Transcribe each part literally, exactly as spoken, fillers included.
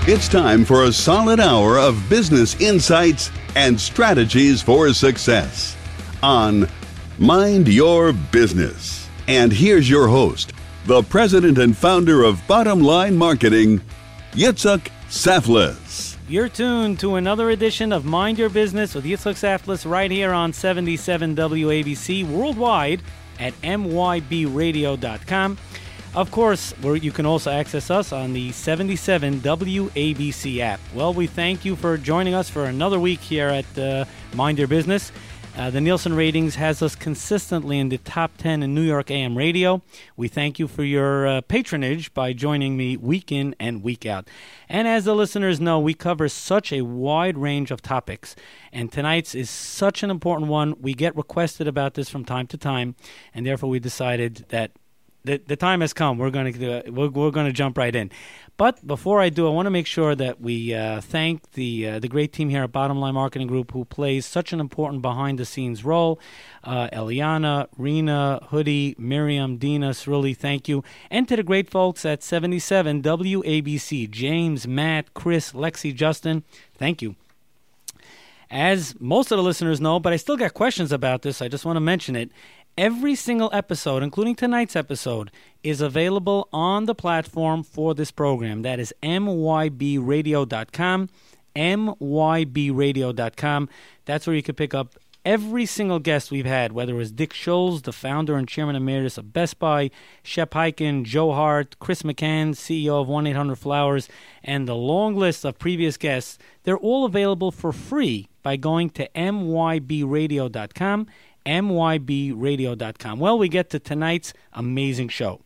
It's time for a solid hour of business insights and strategies for success on Mind Your Business. And here's your host, the president and founder of Bottom Line Marketing, Yitzhak Saflis. You're tuned to another edition of Mind Your Business with Yitzhak Saflis right here on seventy-seven W A B C worldwide at M Y B radio dot com. Of course, where you can also access us on the seventy-seven W A B C app. Well, we thank you for joining us for another week here at uh, Mind Your Business. Uh, the Nielsen ratings has us consistently in the top ten in New York A M radio. We thank you for your uh, patronage by joining me week in and week out. And as the listeners know, we cover such a wide range of topics. And tonight's is such an important one. We get requested about this from time to time, and therefore we decided that The, the time has come. We're going to uh, we're, we're going to jump right in. But before I do, I want to make sure that we uh, thank the uh, the great team here at Bottom Line Marketing Group who plays such an important behind-the-scenes role. Uh, Eliana, Rena, Hoodie, Miriam, Dina, Sruli, thank you. And to the great folks at seventy-seven W A B C, James, Matt, Chris, Lexi, Justin, thank you. As most of the listeners know, but I still got questions about this, I just want to mention it. Every single episode, including tonight's episode, is available on the platform for this program. That is M Y B radio dot com, M Y B radio dot com. That's where you can pick up every single guest we've had, whether it was Dick Scholes, the founder and chairman emeritus of Best Buy, Shep Hyken, Joe Hart, Chris McCann, C E O of one eight hundred flowers, and the long list of previous guests. They're all available for free by going to M Y B radio dot com. M Y B radio dot com. Well, we get to tonight's amazing show.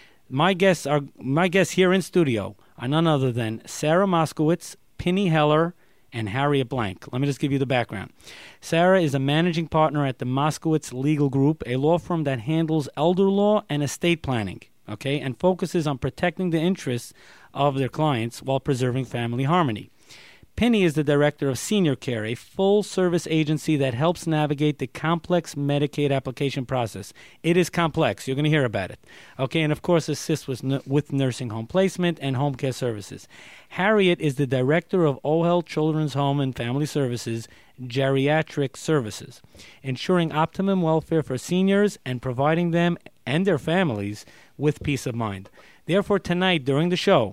My guests are my guests here in studio are none other than Sarah Moskowitz, Penny Heller, and Harriet Blank. Let me just give you the background. Sarah is a managing partner at the Moskowitz Legal Group, a law firm that handles elder law and estate planning, okay, and focuses on protecting the interests of their clients while preserving family harmony. Penny is the director of Senior Care, a full-service agency that helps navigate the complex Medicaid application process. It is complex. You're going to hear about it. Okay, and of course assists with, with nursing home placement and home care services. Harriet is the director of OHEL Children's Home and Family Services, Geriatric Services, ensuring optimum welfare for seniors and providing them and their families with peace of mind. Therefore, tonight during the show,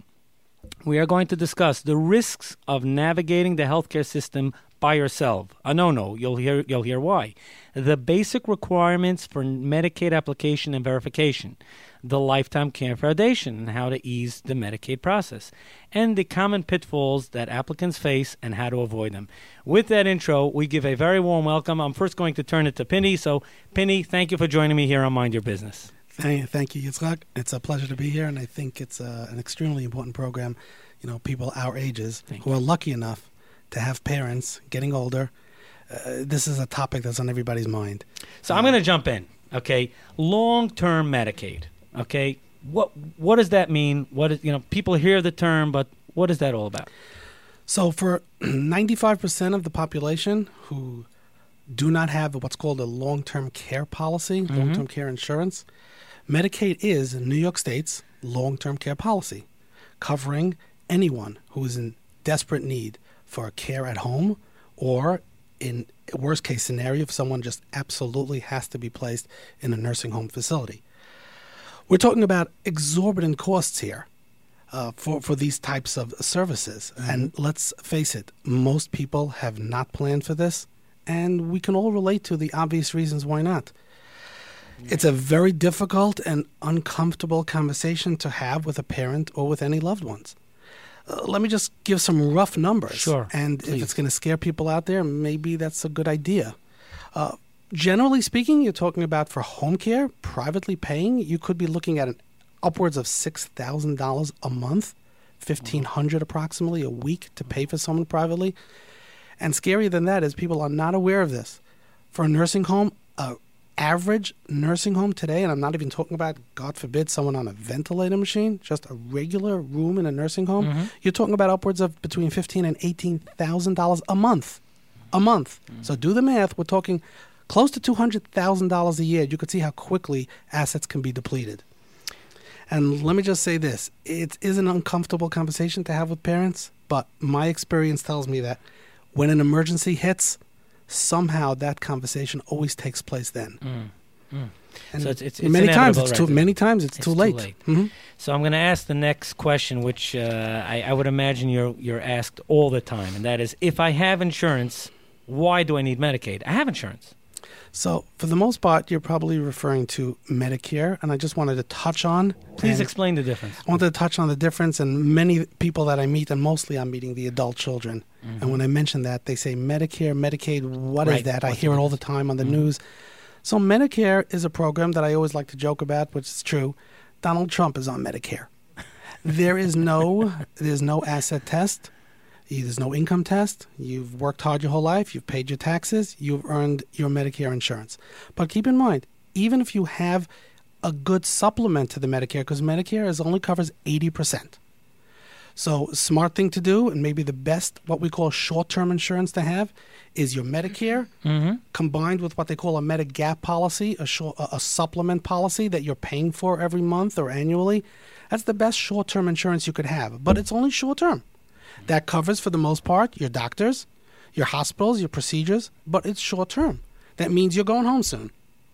we are going to discuss the risks of navigating the healthcare system by yourself. Uh, no, no, you'll hear you'll hear why. The basic requirements for Medicaid application and verification, the Lifetime Care Foundation and how to ease the Medicaid process, and the common pitfalls that applicants face and how to avoid them. With that intro, we give a very warm welcome. I'm first going to turn it to Penny. So, Penny, thank you for joining me here on Mind Your Business. Thank you, Yitzhak. It's a pleasure to be here, and I think it's uh, an extremely important program. You know, people our ages Thank who you. are lucky enough to have parents getting older. Uh, this is a topic that's on everybody's mind. So I'm going to jump in, okay? Long-term Medicaid, okay? What what does that mean? What is, you know, people hear the term, but what is that all about? So for ninety-five percent of the population who do not have what's called a long-term care policy, Mm-hmm. long-term care insurance, Medicaid is New York State's long-term care policy, covering anyone who is in desperate need for care at home, or in worst-case scenario, if someone just absolutely has to be placed in a nursing home facility. We're talking about exorbitant costs here uh, for, for these types of services. Mm-hmm. And let's face it, most people have not planned for this, and we can all relate to the obvious reasons why not. It's a very difficult and uncomfortable conversation to have with a parent or with any loved ones. Uh, let me just give some rough numbers. Sure, And please. if it's going to scare people out there, maybe that's a good idea. Uh, generally speaking, you're talking about for home care, privately paying, you could be looking at an upwards of six thousand dollars a month, fifteen hundred dollars approximately a week to pay for someone privately. And scarier than that is people are not aware of this. For a nursing home, a average nursing home today, and I'm not even talking about, God forbid, someone on a ventilator machine, just a regular room in a nursing home, Mm-hmm. you're talking about upwards of between fifteen thousand dollars and eighteen thousand dollars a month. A month. Mm-hmm. So do the math. We're talking close to two hundred thousand dollars a year. You could see how quickly assets can be depleted. And let me just say this. It is an uncomfortable conversation to have with parents, but my experience tells me that when an emergency hits, somehow that conversation always takes place then. Mm. Mm. And so it's, it's, it's many times inevitable, it's right? too many times it's, It's too too late. late. Mhm. So I'm going to ask the next question, which uh, I, I would imagine you're you're asked all the time, and that is, if I have insurance, why do I need Medicaid? I have insurance. So for the most part, you're probably referring to Medicare, and I just wanted to touch on. Please and explain the difference. I wanted to touch on the difference, and many people that I meet, and mostly I'm meeting the adult children, Mm-hmm. and when I mention that, they say Medicare, Medicaid. What is Right. that? I What's hear the it all the time on the Mhm. news. So Medicare is a program that I always like to joke about, which is true. Donald Trump is on Medicare. There is no, there's no asset test. There's no income test. You've worked hard your whole life. You've paid your taxes. You've earned your Medicare insurance. But keep in mind, even if you have a good supplement to the Medicare, because Medicare is only covers eighty percent. So smart thing to do, and maybe the best, what we call short-term insurance to have, is your Medicare Mm-hmm. combined with what they call a Medigap policy, a, short, a, a supplement policy that you're paying for every month or annually. That's the best short-term insurance you could have, but it's only short-term. That covers, for the most part, your doctors, your hospitals, your procedures, but it's short-term. That means you're going home soon.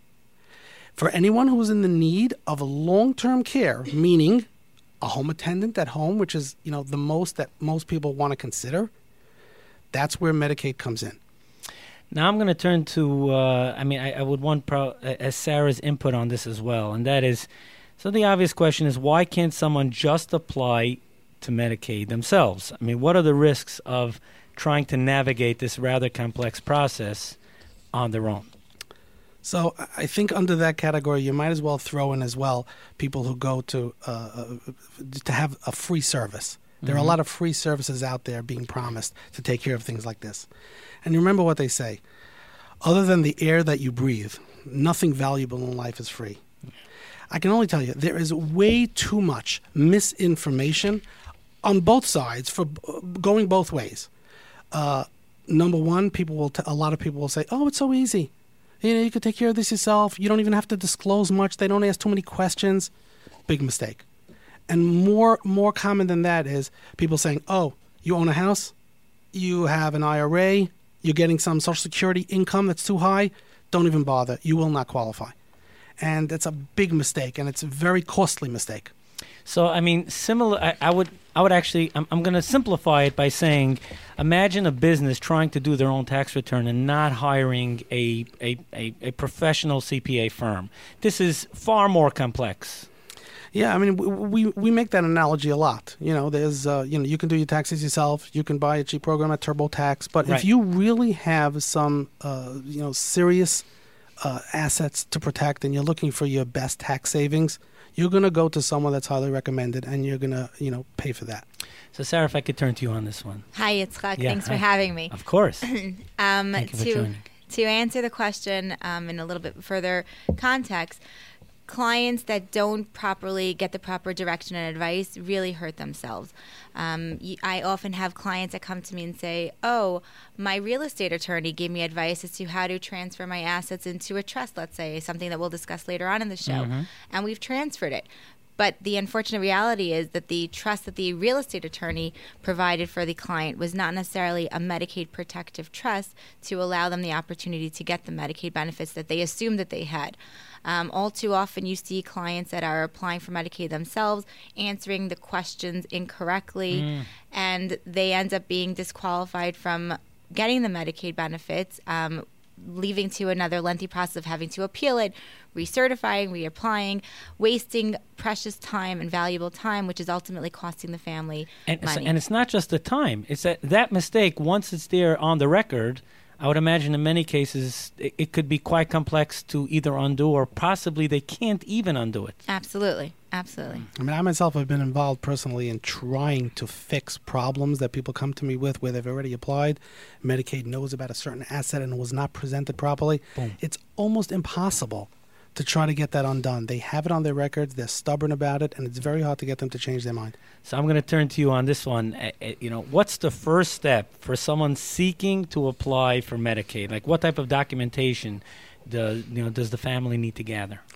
For anyone who's in the need of a long-term care, meaning a home attendant at home, which is, you know, the most that most people want to consider, that's where Medicaid comes in. Now I'm going to turn to, uh, I mean, I, I would want pro- as Sarah's input on this as well, and that is, so the obvious question is, why can't someone just apply to Medicaid themselves? I mean, what are the risks of trying to navigate this rather complex process on their own? So I think under that category, you might as well throw in as well people who go to uh, uh, to have a free service. There are a lot of free services out there being promised to take care of things like this. And remember what they say. Other than the air that you breathe, nothing valuable in life is free. I can only tell you, there is way too much misinformation on both sides for uh, going both ways. Uh, number one, people will t- a lot of people will say, oh, it's so easy. You know, you could take care of this yourself. You don't even have to disclose much. They don't ask too many questions. Big mistake. And more more common than that is people saying, oh, you own a house, you have an I R A, you're getting some Social Security income that's too high, don't even bother. You will not qualify. And that's a big mistake, and it's a very costly mistake. So, I mean, similar. I, I would, I would actually. I'm, I'm going to simplify it by saying, imagine a business trying to do their own tax return and not hiring a a, a, a professional C P A firm. This is far more complex. Yeah, I mean, we we make that analogy a lot. You know, there's, uh, you know, you can do your taxes yourself. You can buy a cheap program at TurboTax. But Right. if you really have some, uh, you know, serious uh, assets to protect, and you're looking for your best tax savings, you're going to go to someone that's highly recommended, and you're going to, you know, pay for that. So, Sarah, if I could turn to you on this one. Hi, Yitzchak. Yeah, Thanks hi. for having me. Of course. Um, Thank you for to joining. to answer the question um, in a little bit further context, clients that don't properly get the proper direction and advice really hurt themselves. Um, y- I often have clients that come to me and say, oh, my real estate attorney gave me advice as to how to transfer my assets into a trust, let's say, something that we'll discuss later on in the show. Mhm. And we've transferred it. But the unfortunate reality is that the trust that the real estate attorney provided for the client was not necessarily a Medicaid protective trust to allow them the opportunity to get the Medicaid benefits that they assumed that they had. Um, all too often you see clients that are applying for Medicaid themselves answering the questions incorrectly, Mm. and they end up being disqualified from getting the Medicaid benefits, um, leading to another lengthy process of having to appeal it, recertifying, reapplying, wasting precious time and valuable time, which is ultimately costing the family And, so- money. and it's not just the time. It's that that mistake, once it's there on the record, I would imagine in many cases it, it could be quite complex to either undo, or possibly they can't even undo it. Absolutely. Absolutely. I mean, I myself have been involved personally in trying to fix problems that people come to me with where they've already applied. Medicaid knows about a certain asset and it was not presented properly. Boom. It's almost impossible to try to get that undone. They have it on their records, they're stubborn about it, and it's very hard to get them to change their mind. So I'm going to turn to you on this one. Uh, uh, you know, what's the first step for someone seeking to apply for Medicaid? Like, what type of documentation does you know does the family need to gather? Well,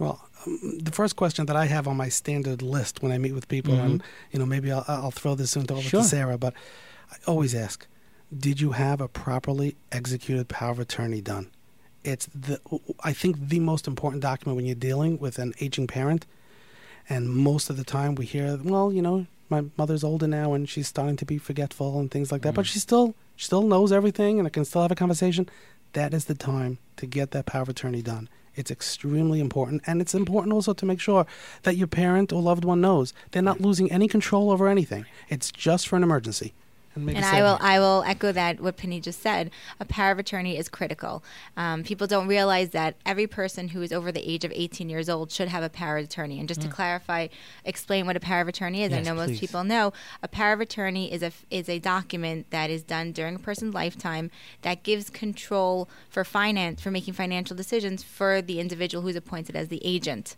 the first question that I have on my standard list when I meet with people, Mm-hmm. and you know, maybe I'll, I'll throw this into over Sure. to Sarah, but I always ask, did you have a properly executed power of attorney done? It's the, I think, the most important document when you're dealing with an aging parent. And most of the time we hear, well, you know, my mother's older now and she's starting to be forgetful and things like that, Mm. but she still she still knows everything and I can still have a conversation. That is the time to get that power of attorney done. It's extremely important, and it's important also to make sure that your parent or loved one knows they're not losing any control over anything. It's just for an emergency. And, maybe And I Sarah- will I will echo that what Penny just said. A power of attorney is critical. Um, people don't realize that every person who is over the age of eighteen years old should have a power of attorney. And just to clarify, explain what a power of attorney is. Yes, I know most please. people know a power of attorney is a is a document that is done during a person's lifetime that gives control for finance for making financial decisions for the individual who's appointed as the agent.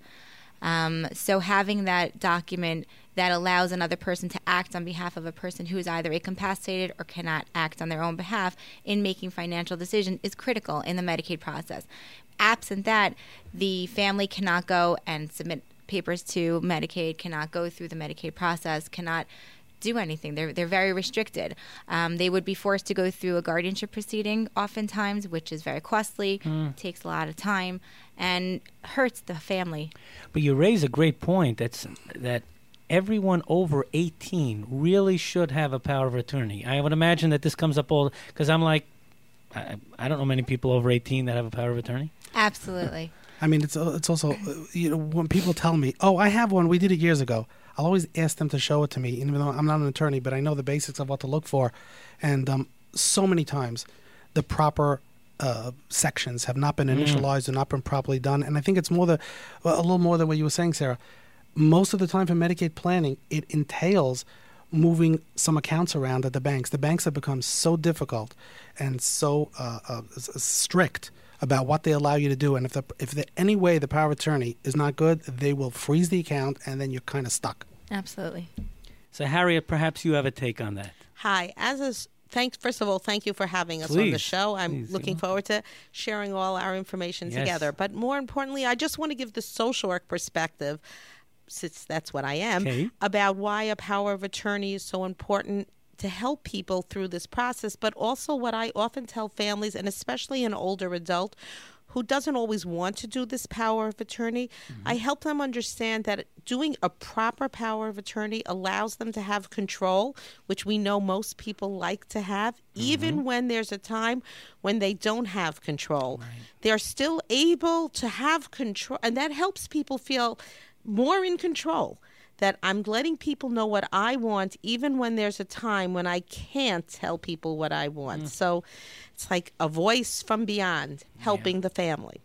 Um, so having that document that allows another person to act on behalf of a person who is either incapacitated or cannot act on their own behalf in making financial decisions is critical in the Medicaid process. Absent that, the family cannot go and submit papers to Medicaid, cannot go through the Medicaid process, cannot do anything. They're they're very restricted. Um, they would be forced to go through a guardianship proceeding oftentimes, which is very costly, takes a lot of time, and hurts the family. But you raise a great point. That's that everyone over eighteen really should have a power of attorney. I would imagine that this comes up all because I'm like, I, I don't know many people over eighteen that have a power of attorney. Absolutely. I mean, it's it's also, uh, you know, when people tell me, oh, I have one, we did it years ago, I'll always ask them to show it to me, even though I'm not an attorney, but I know the basics of what to look for. And um, so many times, the proper uh, sections have not been initialized or not been properly done. And I think it's more the, well, a little more than what you were saying, Sarah. Most of the time for Medicaid planning, it entails moving some accounts around at the banks. The banks have become so difficult and so uh, uh, s- s- strict about what they allow you to do. And if the, if the, any way the power of attorney is not good, they will freeze the account and then you're kind of stuck. Absolutely. So Harriet, perhaps you have a take on that. Hi. As a thanks, first of all, thank you for having us on the Please, show. I'm please, looking yeah. forward to sharing all our information Yes. together. But more importantly, I just want to give the social work perspective, since that's what I am, Okay. about why a power of attorney is so important to help people through this process, but also what I often tell families, and especially an older adult who doesn't always want to do this power of attorney, Mm-hmm. I help them understand that doing a proper power of attorney allows them to have control, which we know most people like to have, Mm-hmm. even when there's a time when they don't have control. They're still able to have control, and that helps people feel more in control. That I'm letting people know what I want, even when there's a time when I can't tell people what I want. Mm. So it's like a voice from beyond helping the family.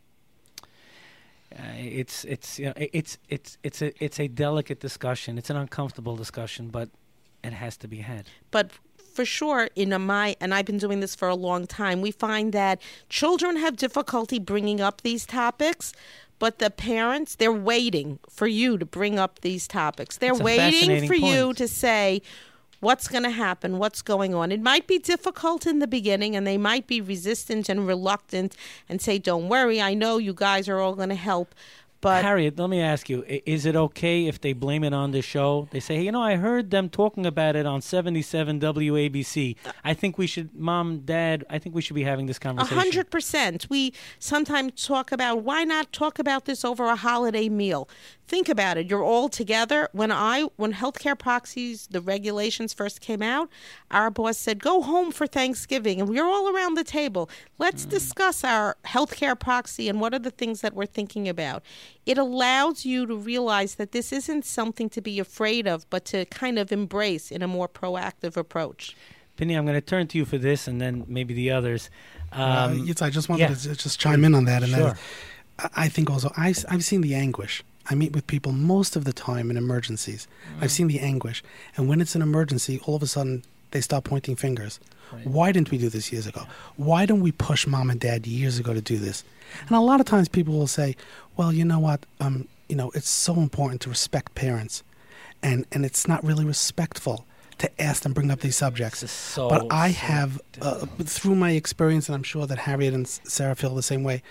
Uh, it's it's you know it- it's it's it's a it's a delicate discussion. It's an uncomfortable discussion, but it has to be had. But for sure, in a my, and I've been doing this for a long time, we find that children have difficulty bringing up these topics. But the parents, they're waiting for you to bring up these topics. They're That's a waiting fascinating for you point. to say what's going to happen, what's going on. It might be difficult in the beginning, and they might be resistant and reluctant and say, don't worry, I know you guys are all going to help. But Harriet, let me ask you: i- is it okay if they blame it on the show? They say, hey, you know, I heard them talking about it on seventy-seven W A B C. I think we should, Mom, Dad, I think we should be having this A conversation. hundred percent. We sometimes talk about why not talk about this over a holiday meal. Think about it. You're all together. When I when healthcare proxies, the regulations first came out, our boss said, go home for Thanksgiving. And we were all around the table. Let's discuss our healthcare proxy and what are the things that we're thinking about. It allows you to realize that this isn't something to be afraid of, but to kind of embrace in a more proactive approach. Penny, I'm going to turn to you for this, and then maybe the others. Um, uh, yes, I just wanted yeah. to just chime in on that. And Sure. that is, I I think also, I, I've seen the anguish. I meet with people most of the time in emergencies. I've seen the anguish. And when it's an emergency, all of a sudden, they start pointing fingers. Right. Why didn't we do this years ago? Why don't we push mom and dad years ago to do this? And a lot of times people will say, well, you know what? Um, you know, it's so important to respect parents. And, and it's not really respectful to ask them bring up these subjects. This is so, but I so have, uh, through my experience, and I'm sure that Harriet and Sarah feel the same way,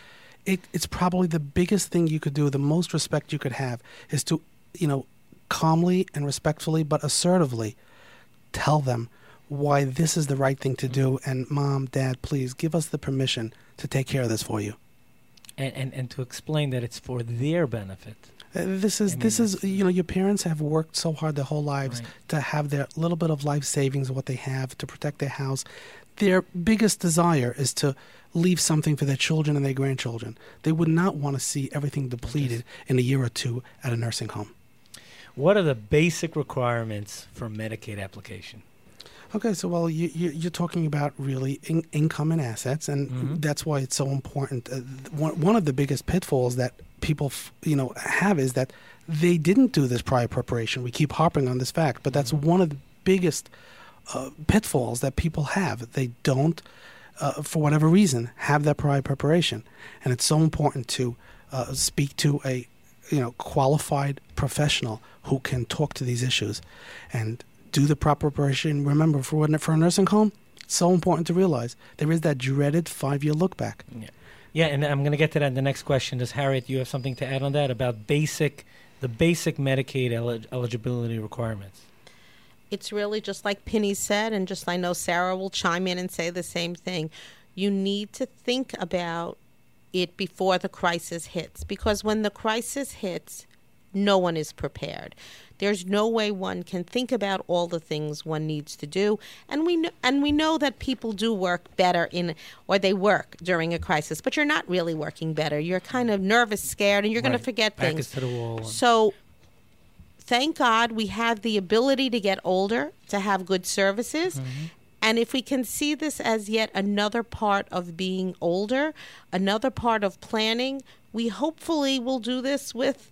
it, it's probably the biggest thing you could do, the most respect you could have, is to, you know, calmly and respectfully but assertively tell them why this is the right thing to do, and Mom, Dad, please give us the permission to take care of this for you. And, and, and to explain that it's for their benefit. Uh, this is I mean, this is it's- you know, your parents have worked so hard their whole lives Right. to have their little bit of life savings, what they have to protect their house. Their biggest desire is to leave something for their children and their grandchildren. They would not want to see everything depleted in a year or two at a nursing home. What are the basic requirements for Medicaid application? Okay, so well, you, you, you're talking about really in, income and assets, and Mhm. that's why it's so important. Uh, one, one of the biggest pitfalls that people, f- you know, have is that they didn't do this prior preparation. We keep harping on this fact, but that's one of the biggest uh, pitfalls that people have. They don't, uh, for whatever reason, have that prior preparation, and it's so important to uh, speak to a, you know, qualified professional who can talk to these issues, and do the proper preparation. Remember, for when- for a nursing home, it's so important to realize there is that dreaded five-year look back. Yeah, yeah, and I'm going to get to that in the next question. Does Harriet, you have something to add on that about basic, the basic Medicaid elig- eligibility requirements? It's really just like Penny said, and just I know Sarah will chime in and say the same thing. You need to think about it before the crisis hits, because when the crisis hits, no one is prepared. There's no way one can think about all the things one needs to do, and we know, and we know that people do work better in, or they work during a crisis, but you're not really working better. You're kind of nervous, scared, and you're going Right. to forget Back things. is to the wall. and- So thank God we have the ability to get older, to have good services. And if we can see this as yet another part of being older, another part of planning, we hopefully will do this with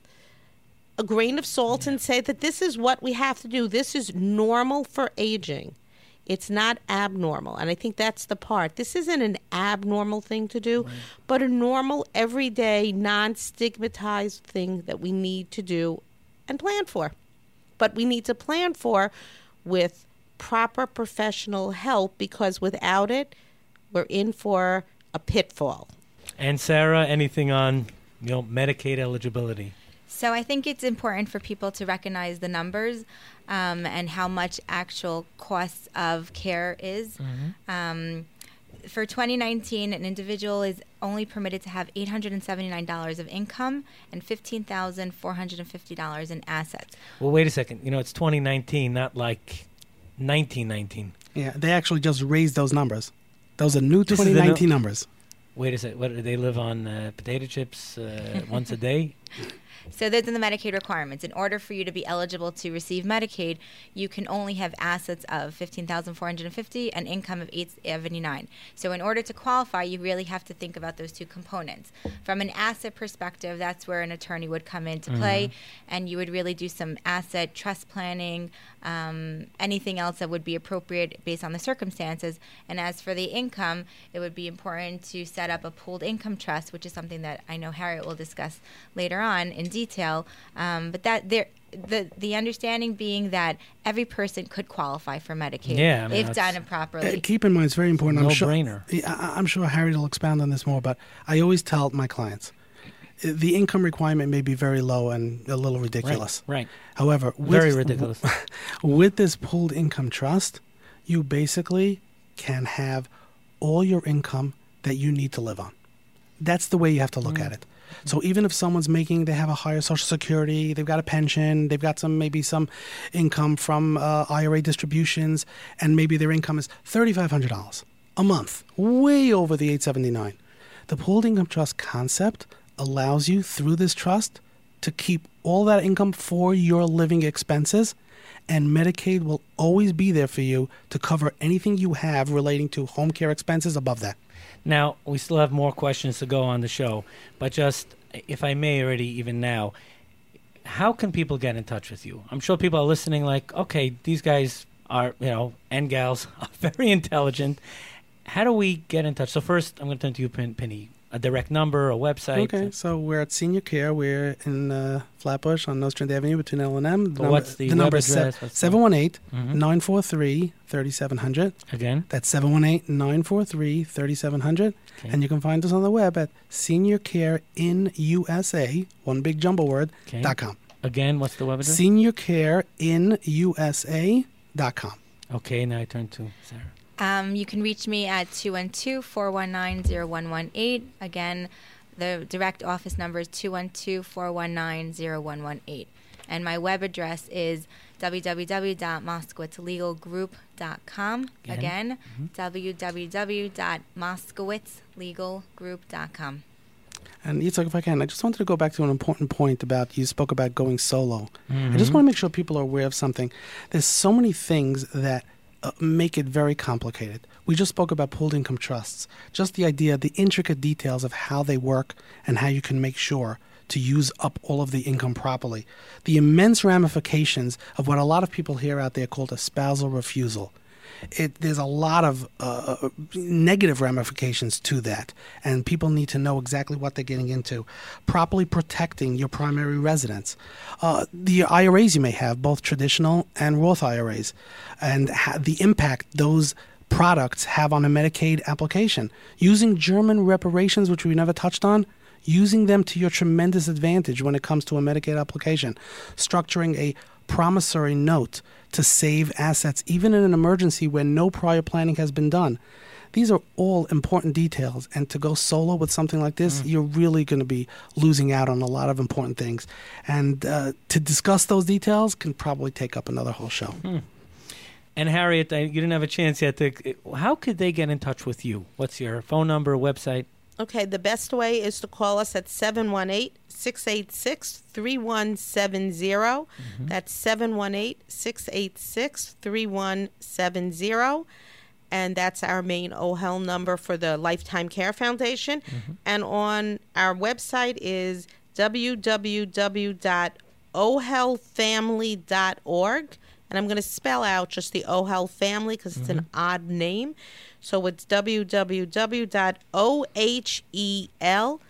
a grain of salt and say that this is what we have to do. This is normal for aging. It's not abnormal. And I think that's the part. This isn't an abnormal thing to do, but a normal, everyday, non-stigmatized thing that we need to do and plan for. But we need to plan for with proper professional help, because without it, we're in for a pitfall. And Sarah, anything on, you know, Medicaid eligibility? So I think it's important for people to recognize the numbers um, and how much actual costs of care is. Um, for twenty nineteen, an individual is only permitted to have eight hundred seventy-nine dollars of income and fifteen thousand four hundred fifty dollars in assets. Well, wait a second. You know, it's twenty nineteen, not like nineteen nineteen. Yeah, they actually just raised those numbers. Those are new This is the twenty nineteen no- numbers. Wait a second. What, do they live on uh, potato chips uh, once a day? So those are the Medicaid requirements. In order for you to be eligible to receive Medicaid, you can only have assets of fifteen thousand four hundred fifty dollars and income of eight hundred seventy-nine dollars. So in order to qualify, you really have to think about those two components. From an asset perspective, that's where an attorney would come into play, and you would really do some asset trust planning, um, anything else that would be appropriate based on the circumstances. And as for the income, it would be important to set up a pooled income trust, which is something that I know Harriet will discuss later on in detail. Um, but that there, the the understanding being that every person could qualify for Medicaid Yeah, I mean, if that's- done it properly. Uh, keep in mind, it's very important. I'm sure, No-brainer. Yeah, I- I'm sure Harriet will expound on this more, but I always tell my clients, uh, the income requirement may be very low and a little ridiculous. Right. However, with, Very ridiculous. with this pooled income trust, you basically can have all your income that you need to live on. That's the way you have to look at it. So even if someone's making, they have a higher Social Security, they've got a pension, they've got some maybe some income from uh, I R A distributions, and maybe their income is thirty-five hundred dollars a month, way over the eight seventy-nine. The pooled income trust concept allows you through this trust to keep all that income for your living expenses, and Medicaid will always be there for you to cover anything you have relating to home care expenses above that. Now, we still have more questions to go on the show, but just, if I may already, even now, how can people get in touch with you? I'm sure people are listening like, okay, these guys are, you know, and gals are very intelligent. How do we get in touch? So first, I'm going to turn to you, Pen- Penny. a direct number, a website. Okay, so we're at Senior Care. We're in uh, Flatbush on Nostrand Avenue between L and M. But what's the, the web number is address? What's the- seven one eight, Mhm. nine four three, three seven zero zero. Again? That's seven one eight, nine four three, three seven zero zero. Okay. And you can find us on the web at Senior Care in U S A, one big jumble word, Okay. dot com. Again, what's the web address? Senior Care in U S A dot com. Okay, now I turn to Sarah. Um, you can reach me at two one two, four one nine, zero one one eight. Again, the direct office number is two one two, four one nine, zero one one eight. And my web address is w w w dot moskowitz legal group dot com. Again? Again, w w w dot moskowitz legal group dot com. And Yitzhak, if I can, I just wanted to go back to an important point about, you spoke about going solo. I Mhm. just want to make sure people are aware of something. There's so many things that uh, make it very complicated. We just spoke about pooled income trusts. Just the idea, the intricate details of how they work and how you can make sure to use up all of the income properly. The immense ramifications of what a lot of people hear out there called a spousal refusal. It, there's a lot of uh, negative ramifications to that, and people need to know exactly what they're getting into. Properly protecting your primary residence. Uh, the I R As you may have, both traditional and Roth I R As, and ha- the impact those products have on a Medicaid application. Using German reparations, which we never touched on, using them to your tremendous advantage when it comes to a Medicaid application. Structuring a promissory note to save assets, even in an emergency where no prior planning has been done. These are all important details, and to go solo with something like this, you're really going to be losing out on a lot of important things. And uh, to discuss those details can probably take up another whole show. And Harriet, I, you didn't have a chance yet to. How could they get in touch with you? What's your phone number, website? Okay, the best way is to call us at seven one eight, six eight six, three one seven zero. That's seven one eight, six eight six, three one seven zero. And that's our main O H E L number for the Lifetime Care Foundation. And on our website is w w w dot o h e l family dot org. And I'm going to spell out just the O H E L family because it's an odd name. So it's w w w dot o h e l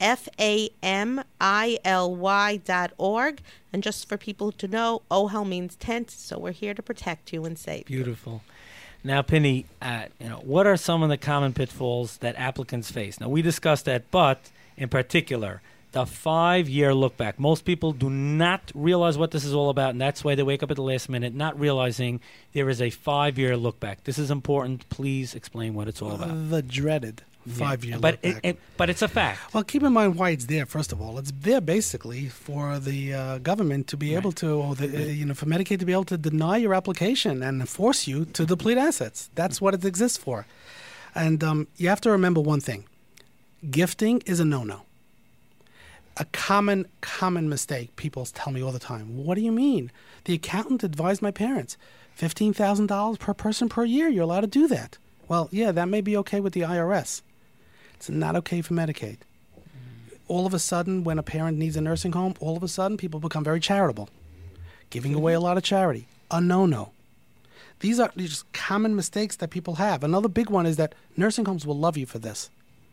family dot org. And just for people to know, O H E L means tent, so we're here to protect you and save you. Beautiful. Now, Penny, uh, you know, what are some of the common pitfalls that applicants face? Now, we discussed that, but in particular, the five-year look back. Most people do not realize what this is all about, and that's why they wake up at the last minute not realizing there is a five-year look back. This is important. Please explain what it's all about. The dreaded five-year Yeah. But look it, back. it, but it's a fact. Well, keep in mind why it's there. First of all, it's there basically for the uh, government to be able to, or the, uh, you know, for Medicaid to be able to deny your application and force you to deplete assets. That's what it exists for. And um, you have to remember one thing: gifting is a no-no. A common, common mistake people tell me all the time. What do you mean? The accountant advised my parents, fifteen thousand dollars per person per year. You're allowed to do that. Well, yeah, that may be okay with the I R S. It's not okay for Medicaid. All of a sudden, when a parent needs a nursing home, all of a sudden people become very charitable, giving away a lot of charity. A no-no. These are just common mistakes that people have. Another big one is that nursing homes will love you for this.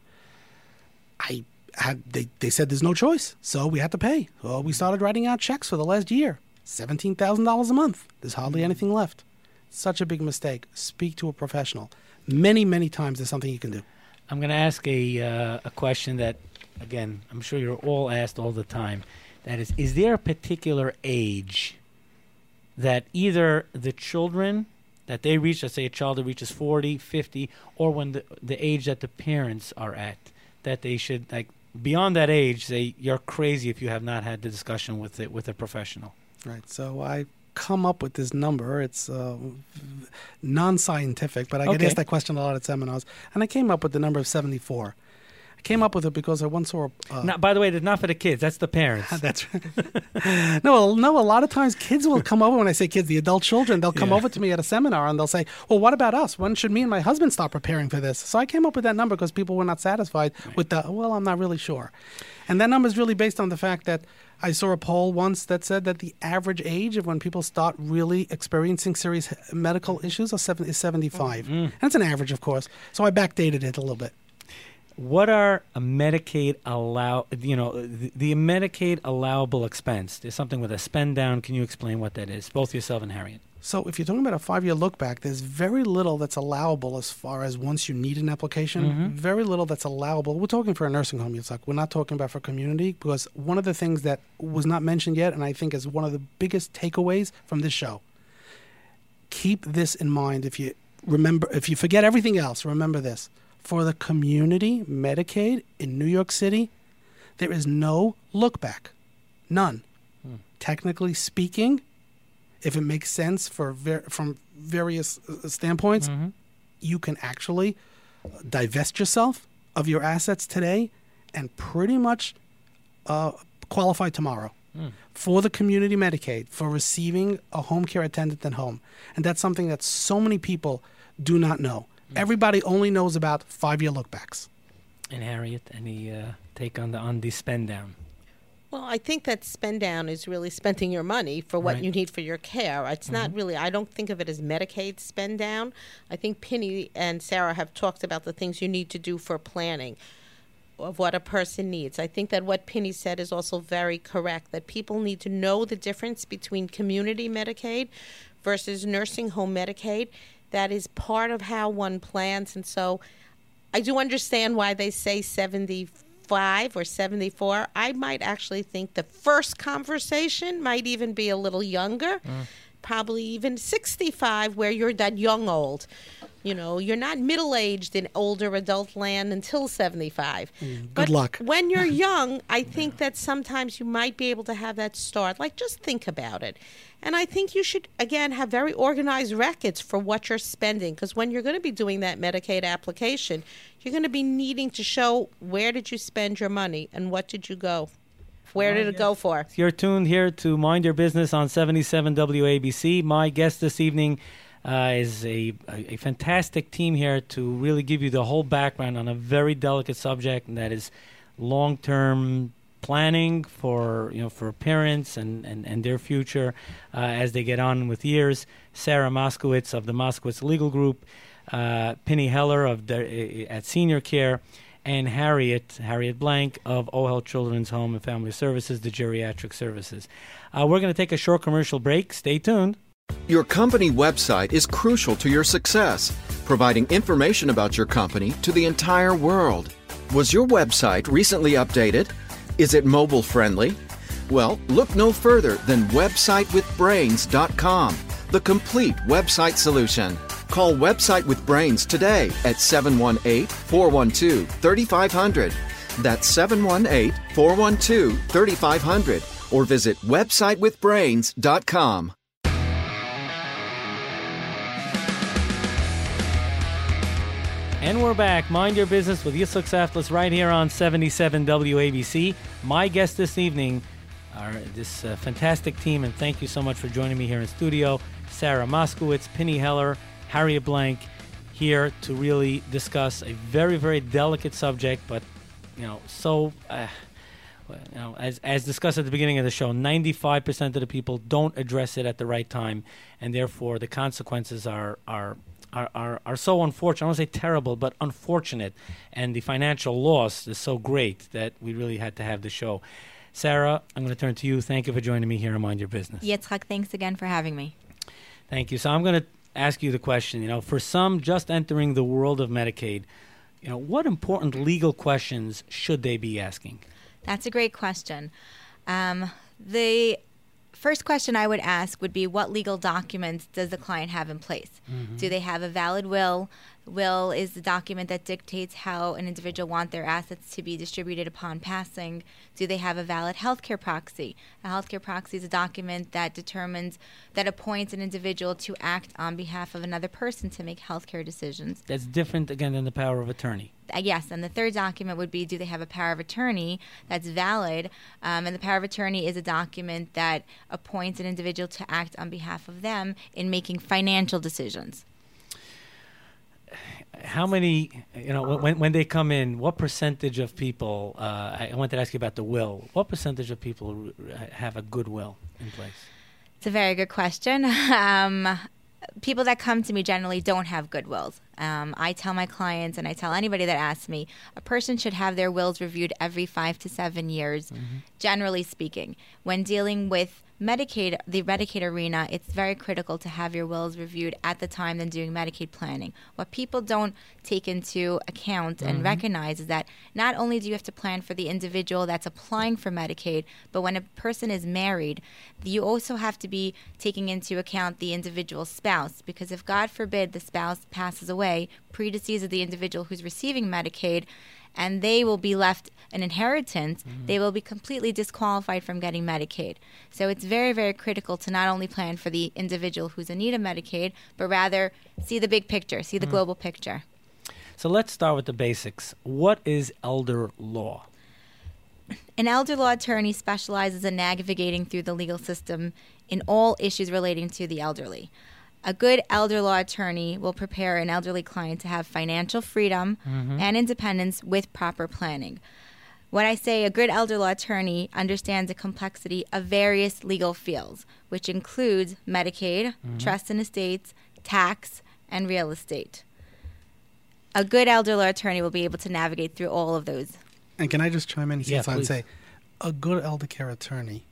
I had, they, they said there's no choice, so we had to pay. So we started writing out checks for the last year, seventeen thousand dollars a month. There's hardly anything left. Such a big mistake. Speak to a professional. Many, many times there's something you can do. I'm going to ask a uh, a question that, again, I'm sure you're all asked all the time. That is, is there a particular age that either the children that they reach, let's say a child that reaches forty, fifty, or when the, the age that the parents are at, that they should, like, beyond that age, say, you're crazy if you have not had the discussion with it with a professional? Right. So I come up with this number. It's uh, non-scientific, but I get Okay. asked that question a lot at seminars. And I came up with the number of seventy-four. I came up with it because I once saw a... Uh, Not, by the way, that's not for the kids. That's the parents. That's right. no, no. A lot of times, kids will come over. When I say kids, the adult children, they'll come Yeah. over to me at a seminar and they'll say, "Well, what about us? When should me and my husband start preparing for this?" So I came up with that number because people were not satisfied with the. Well, I'm not really sure, and that number is really based on the fact that I saw a poll once that said that the average age of when people start really experiencing serious medical issues are seven, is seventy-five, and it's an average, of course. So I backdated it a little bit. What are a Medicaid allow? You know, the, the Medicaid allowable expense. There's something with a spend down. Can you explain what that is, both yourself and Harriet? So if you're talking about a five-year look back, there's very little that's allowable as far as once you need an application, mm-hmm. very little that's allowable. We're talking for a nursing home, Yitzhak. We're not talking about for community, because one of the things that was not mentioned yet, and I think is one of the biggest takeaways from this show, keep this in mind. If you remember, if you forget everything else, remember this. For the community Medicaid in New York City, there is no look back. None. Hmm. Technically speaking, if it makes sense for ver- from various uh, standpoints, mm-hmm. you can actually divest yourself of your assets today and pretty much uh, qualify tomorrow mm. for the community Medicaid, for receiving a home care attendant at home. And that's something that so many people do not know. Mm. Everybody only knows about five-year lookbacks. And Harriet, any uh, take on the on the spend down? Well, I think that spend down is really spending your money for what right. you need for your care. It's mm-hmm. not really, I don't think of it as Medicaid spend down. I think Penny and Sarah have talked about the things you need to do for planning of what a person needs. I think that what Penny said is also very correct, that people need to know the difference between community Medicaid versus nursing home Medicaid. That is part of how one plans. And so I do understand why they say seventy-five or seventy-four. I might actually think the first conversation might even be a little younger, mm. probably even sixty-five, where you're that young old. You know, you're not middle-aged in older adult land until seventy-five. Mm, good but luck. When you're young, I think that sometimes you might be able to have that start. Like, just think about it. And I think you should, again, have very organized records for what you're spending, because when you're going to be doing that Medicaid application, you're going to be needing to show where did you spend your money and what did you go, where did it go for. You're tuned here to Mind Your Business on seventy-seven W A B C. My guest this evening uh, is a, a, a fantastic team here to really give you the whole background on a very delicate subject, and that is long-term planning for you know for parents and, and, and their future uh, as they get on with years. Sarah Moskowitz of the Moskowitz Legal Group, uh, Penny Heller of the, uh, at Senior Care, and Harriet Harriet Blank of OHEL Children's Home and Family Services, the Geriatric Services. Uh, we're going to take a short commercial break. Stay tuned. Your company website is crucial to your success, providing information about your company to the entire world. Was your website recently updated? Is it mobile friendly? Well, look no further than website with brains dot com, the complete website solution. Call Website with Brains today at seven one eight, four one two, three five zero zero. That's seven one eight, four one two, three five zero zero, or visit website with brains dot com. And we're back. Mind Your Business with Yitzhak Saftlis right here on seventy-seven W A B C. My guests this evening are this uh, fantastic team, and thank you so much for joining me here in studio. Sarah Moskowitz, Penny Heller, Harriet Blank, here to really discuss a very, very delicate subject, but, you know, so, uh, you know, as, as discussed at the beginning of the show, ninety-five percent of the people don't address it at the right time, and therefore the consequences are are Are, are are so unfortunate. I don't want to say terrible, but unfortunate. And the financial loss is so great that we really had to have the show. Sarah, I'm going to turn to you. Thank you for joining me here on Mind Your Business. Yitzhak, thanks again for having me. Thank you. So I'm going to ask you the question, you know, for some just entering the world of Medicaid, you know, what important legal questions should they be asking? That's a great question. Um, the first question I would ask would be, what legal documents does the client have in place? Mm-hmm. Do they have a valid will? Will is the document that dictates how an individual wants their assets to be distributed upon passing. Do they have a valid healthcare proxy? A healthcare proxy is a document that determines, that appoints an individual to act on behalf of another person to make healthcare decisions. That's different, again, than the power of attorney. Uh, yes, and the third document would be, do they have a power of attorney that's valid? Um, and the power of attorney is a document that appoints an individual to act on behalf of them in making financial decisions. How many, you know, when when they come in, what percentage of people, uh, I wanted to ask you about the will, what percentage of people have a good will in place? It's a very good question. Um, people that come to me generally don't have good wills. Um, I tell my clients, and I tell anybody that asks me, a person should have their wills reviewed every five to seven years, mm-hmm. generally speaking. When dealing with Medicaid, the Medicaid arena, it's very critical to have your wills reviewed at the time than doing Medicaid planning. What people don't take into account and mm-hmm. recognize is that not only do you have to plan for the individual that's applying for Medicaid, but when a person is married, you also have to be taking into account the individual's spouse, because if, God forbid, the spouse passes away, predeceases the individual who's receiving Medicaid, and they will be left an inheritance, mm-hmm. they will be completely disqualified from getting Medicaid. So it's very, very critical to not only plan for the individual who's in need of Medicaid, but rather see the big picture, see the mm-hmm. global picture. So let's start with the basics. What is elder law? An elder law attorney specializes in navigating through the legal system in all issues relating to the elderly. A good elder law attorney will prepare an elderly client to have financial freedom mm-hmm. and independence with proper planning. When I say a good elder law attorney understands the complexity of various legal fields, which includes Medicaid, mm-hmm. trust and estates, tax, and real estate. A good elder law attorney will be able to navigate through all of those. And can I just chime in yeah, and say, a good elder care attorney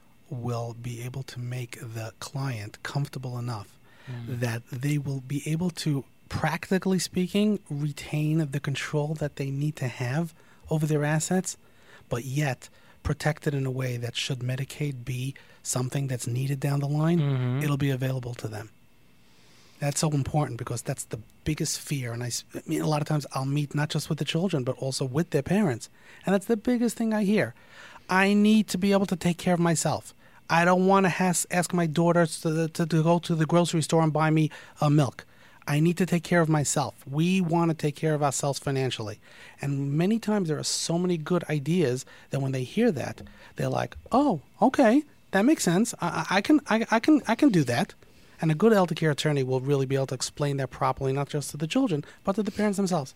will be able to make the client comfortable enough Mm-hmm. that they will be able to, practically speaking, retain the control that they need to have over their assets, but yet protect it in a way that should Medicaid be something that's needed down the line, mm-hmm. it'll be available to them. That's so important because that's the biggest fear. And I, I mean, a lot of times I'll meet not just with the children, but also with their parents. And that's the biggest thing I hear. I need to be able to take care of myself. I don't want to has, ask my daughters to, to, to go to the grocery store and buy me uh, milk. I need to take care of myself. We want to take care of ourselves financially. And many times there are so many good ideas that when they hear that, they're like, oh, okay, that makes sense. I, I can I, I can I can do that. And a good elder care attorney will really be able to explain that properly, not just to the children, but to the parents themselves.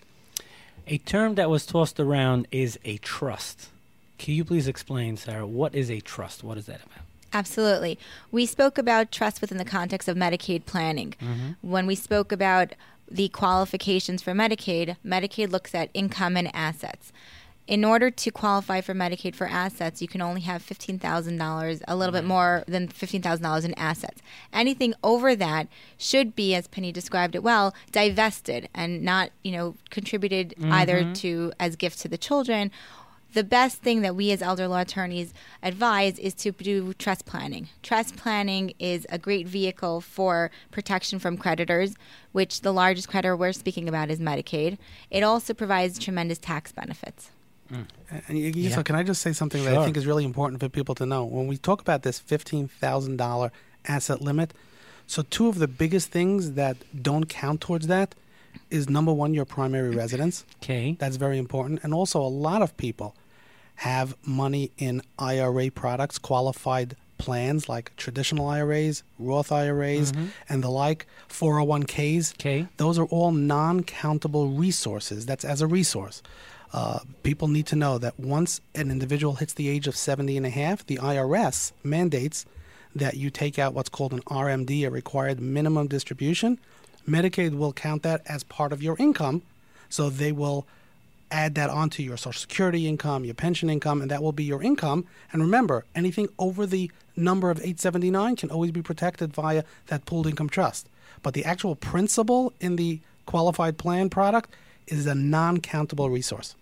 A term that was tossed around is a trust. Can you please explain, Sarah, what is a trust? What is that about? Absolutely. We spoke about trust within the context of Medicaid planning. Mm-hmm. When we spoke about the qualifications for Medicaid, Medicaid looks at income and assets. In order to qualify for Medicaid for assets, you can only have fifteen thousand dollars, a little bit more than fifteen thousand dollars in assets. Anything over that should be, as Penny described it well, divested and not, you know, contributed mm-hmm. either to as gifts to the children. The best thing that we as elder law attorneys advise is to do trust planning. Trust planning is a great vehicle for protection from creditors, which the largest creditor we're speaking about is Medicaid. It also provides tremendous tax benefits. Mm. And Yisra, yeah. Can I just say something Sure. that I think is really important for people to know? When we talk about this fifteen thousand dollars asset limit, so two of the biggest things that don't count towards that is, number one, your primary residence. Okay. That's very important. And also a lot of people have money in I R A products, qualified plans like traditional I R As, Roth I R As, mm-hmm. and the like, four oh one k's. Okay. Those are all non-countable resources. That's as a resource. Uh, people need to know that once an individual hits the age of seventy and a half, the I R S mandates that you take out what's called an R M D, a required minimum distribution. Medicaid will count that as part of your income, so they will add that onto your Social Security income, your pension income, and that will be your income. And remember, anything over the number of eight seventy-nine can always be protected via that pooled income trust. But the actual principal in the qualified plan product is a non-countable resource.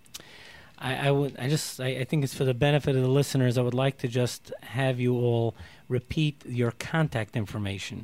I, I would. I just. I, I think it's for the benefit of the listeners. I would like to just have you all repeat your contact information.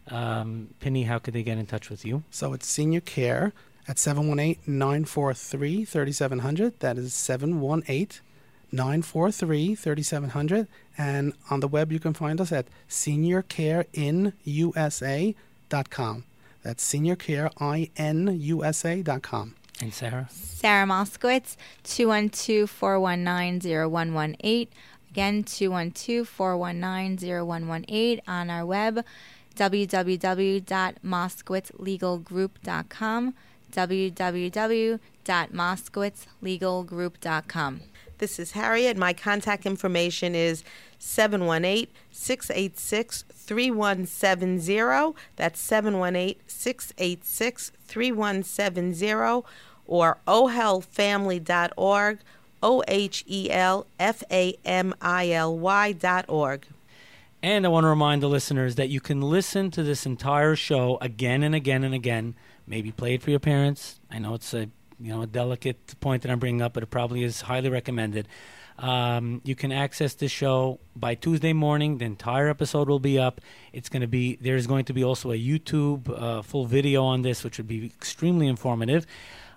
Um, Penny, how could they get in touch with you? So it's Senior Care at seven one eight, nine four three, three seven zero zero. That is seven one eight, nine four three, three seven zero zero. And on the web, you can find us at senior care in u s a dot com. That's senior care in u s a dot com. And Sarah? Sarah Moskowitz, two one two, four one nine, zero one one eight. Again, two one two, four one nine, zero one one eight. On our web, w w w dot moskowitz legal group dot com. w w w dot moskowitz legal group dot com. This is Harriet. My contact information is seven one eight, six eight six, three one seven zero. That's seven one eight, six eight six, three one seven zero. Or o hel family dot org, O H E L F A M I L Y dot org. And I want to remind the listeners that you can listen to this entire show again and again and again. Maybe play it for your parents. I know it's a you know a delicate point that I'm bringing up, but it probably is highly recommended. Um, you can access this show by Tuesday morning. The entire episode will be up. It's going to be there's going to be also a YouTube uh, full video on this, which would be extremely informative.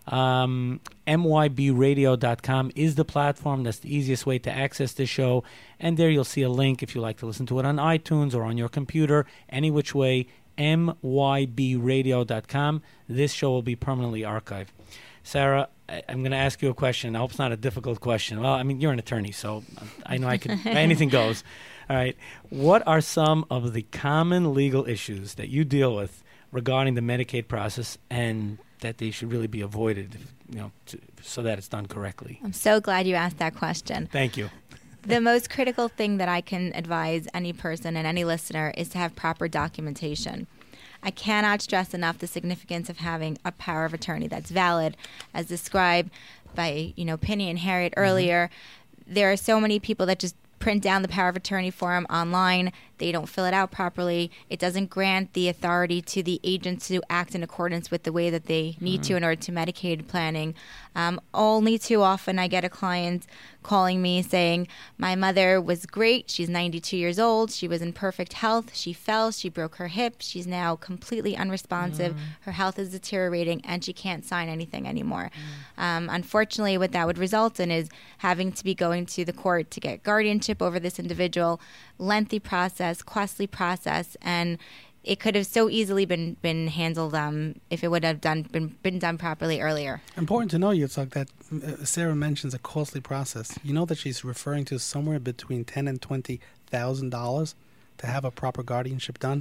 Um, M Y B radio dot com is the platform. That's the easiest way to access this show. And there you'll see a link if you like to listen to it on iTunes or on your computer. Any which way, M Y B radio dot com. This show will be permanently archived. Sarah, I, I'm going to ask you a question. I hope it's not a difficult question. Well, I mean, you're an attorney, so I know I can. Anything goes. All right. What are some of the common legal issues that you deal with regarding the Medicaid process and that they should really be avoided, you know, to, so that it's done correctly? I'm so glad you asked that question. Thank you. The most critical thing that I can advise any person and any listener is to have proper documentation. I cannot stress enough the significance of having a power of attorney that's valid, as described by, you know, Penny and Harriet earlier. Mm-hmm. There are so many people that just print down the power of attorney form online. They don't fill it out properly. It doesn't grant the authority to the agents to act in accordance with the way that they need mm-hmm. to in order to Medicaid planning. Um, only too often I get a client calling me saying, my mother was great. She's ninety-two years old. She was in perfect health. She fell. She broke her hip. She's now completely unresponsive. Mm-hmm. Her health is deteriorating, and she can't sign anything anymore. Mm-hmm. Um, unfortunately, what that would result in is having to be going to the court to get guardianship over this individual. Lengthy process, costly process, and it could have so easily been been handled um, if it would have done been, been done properly earlier. Important to know, Yitzhak, that uh, Sarah mentions a costly process. You know that she's referring to somewhere between ten and twenty thousand dollars to have a proper guardianship done.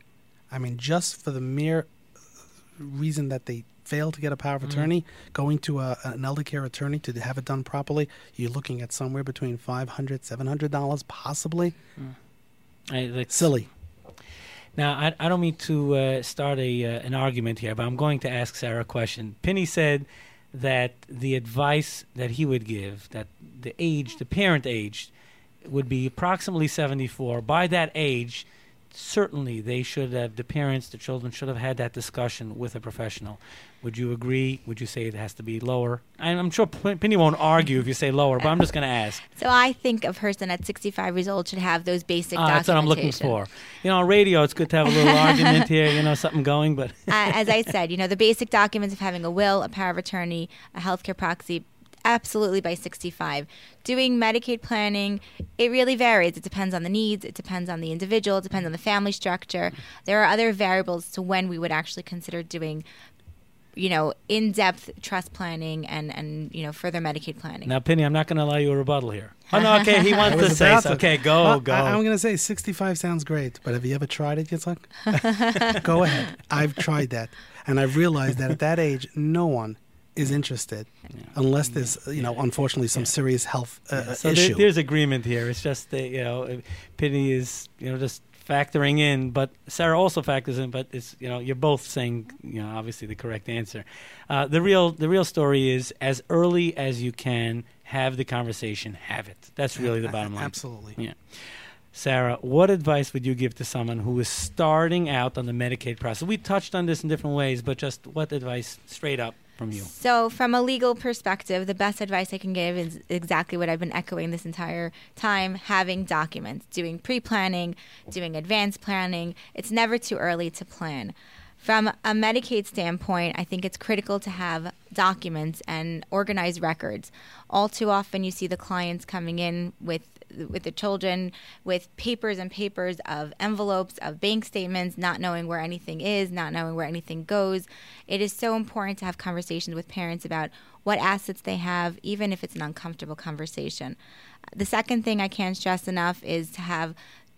I mean, just for the mere reason that they failed to get a power of attorney, mm-hmm. going to a, an elder care attorney to have it done properly, you're looking at somewhere between five hundred dollars, seven hundred dollars, possibly. Mm. I, like, Silly. Now, I, I don't mean to uh, start a uh, an argument here, but I'm going to ask Sarah a question. Penny said that the advice that he would give, that the age, the parent age, would be approximately seventy-four. By that age, certainly they should have, the parents, the children should have had that discussion with a professional. Would you agree? Would you say it has to be lower? And I'm sure Penny won't argue if you say lower, but I'm just going to ask. So I think a person at sixty-five years old should have those basic uh, documentation. That's what I'm looking for. You know, on radio, it's good to have a little argument here, you know, something going, but... uh, as I said, you know, the basic documents of having a will, a power of attorney, a healthcare proxy, absolutely by sixty-five. Doing Medicaid planning, it really varies. It depends on the needs. It depends on the individual. It depends on the family structure. There are other variables to when we would actually consider doing, you know, in-depth trust planning and, and you know, further Medicaid planning. Now, Penny, I'm not going to allow you a rebuttal here. Oh, no, okay, he wants to say so. Okay, go, well, go. I, I'm going to say sixty-five sounds great, but have you ever tried it, Yitzhak? Go ahead. I've tried that, and I've realized that at that age, no one is interested yeah. unless there's, you know, unfortunately some yeah. serious health uh, yeah. so issue. There, there's agreement here. It's just that, you know, Penny is, you know, just factoring in, but Sarah also factors in, but it's, you know, you're both saying, you know, obviously the correct answer. Uh, the real the real story is as early as you can, have the conversation, have it. That's really the bottom line. Absolutely. Yeah. Sarah, what advice would you give to someone who is starting out on the Medicaid process? We touched on this in different ways, but just what advice straight up from you? So from a legal perspective, the best advice I can give is exactly what I've been echoing this entire time, having documents, doing pre-planning, doing advanced planning. It's never too early to plan. From a Medicaid standpoint, I think it's critical to have documents and organized records. All too often you see the clients coming in with with the children with papers and papers of envelopes, of bank statements, not knowing where anything is, not knowing where anything goes. It is so important to have conversations with parents about what assets they have, even if it's an uncomfortable conversation. The second thing I can't stress enough is to have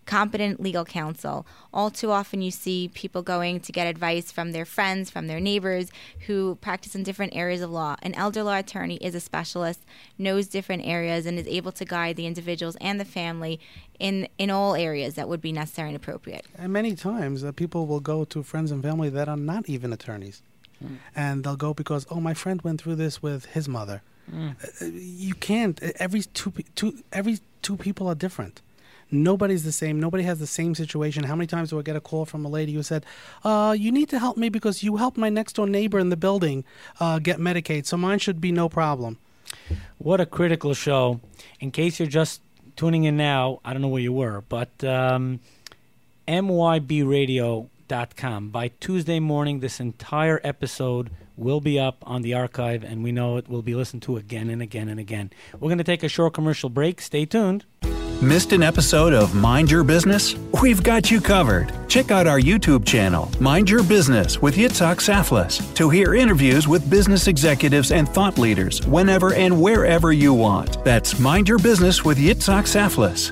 competent legal counsel. All too often you see people going to get advice from their friends, from their neighbors who practice in different areas of law. An elder law attorney is a specialist, knows different areas, and is able to guide the individuals and the family in in all areas that would be necessary and appropriate. And many times uh, people will go to friends and family that are not even attorneys. Mm. And they'll go because, oh, my friend went through this with his mother. Mm. Uh, you can't. Every two, two, every two people are different. Nobody's the same. Nobody has the same situation. How many times do I get a call from a lady who said, uh, you need to help me because you helped my next-door neighbor in the building uh, get Medicaid, so mine should be no problem. What a critical show. In case you're just tuning in now, I don't know where you were, but um, M Y B radio dot com. By Tuesday morning, this entire episode will be up on the archive, and we know it will be listened to again and again and again. We're going to take a short commercial break. Stay tuned. Missed an episode of Mind Your Business? We've got you covered. Check out our YouTube channel, Mind Your Business with Yitzhak Saflis, to hear interviews with business executives and thought leaders whenever and wherever you want. That's Mind Your Business with Yitzhak Saflis.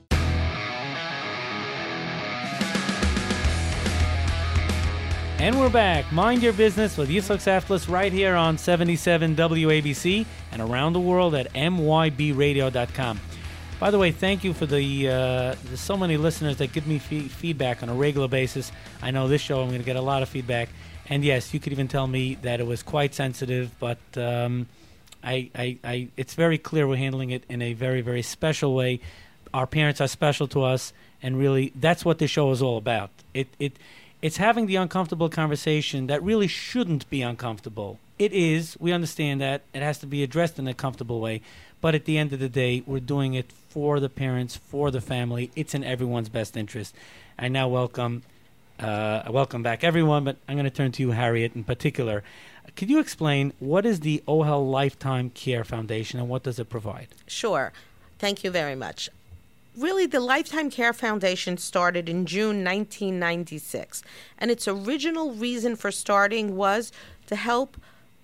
And we're back. Mind Your Business with Yitzhak Saflis right here on seventy-seven W A B C and around the world at M Y B radio dot com. By the way, thank you for the uh, there's so many listeners that give me fee- feedback on a regular basis. I know this show I'm going to get a lot of feedback. And yes, you could even tell me that it was quite sensitive, but um, I, I, I, it's very clear we're handling it in a very, very special way. Our parents are special to us, and really that's what this show is all about. It, it, it's having the uncomfortable conversation that really shouldn't be uncomfortable. It is. We understand that. It has to be addressed in a comfortable way. But at the end of the day, we're doing it for the parents, for the family. It's in everyone's best interest. I now welcome uh, welcome back everyone, but I'm going to turn to you, Harriet, in particular. Could you explain what is the OHEL Lifetime Care Foundation and what does it provide? Sure. Thank you very much. Really, the Lifetime Care Foundation started in June nineteen ninety-six, and its original reason for starting was to help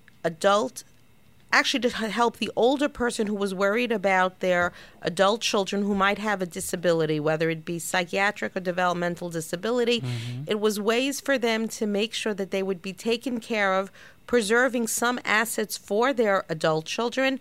adult actually to help the older person who was worried about their adult children who might have a disability, whether it be psychiatric or developmental disability. Mm-hmm. It was ways for them to make sure that they would be taken care of, preserving some assets for their adult children,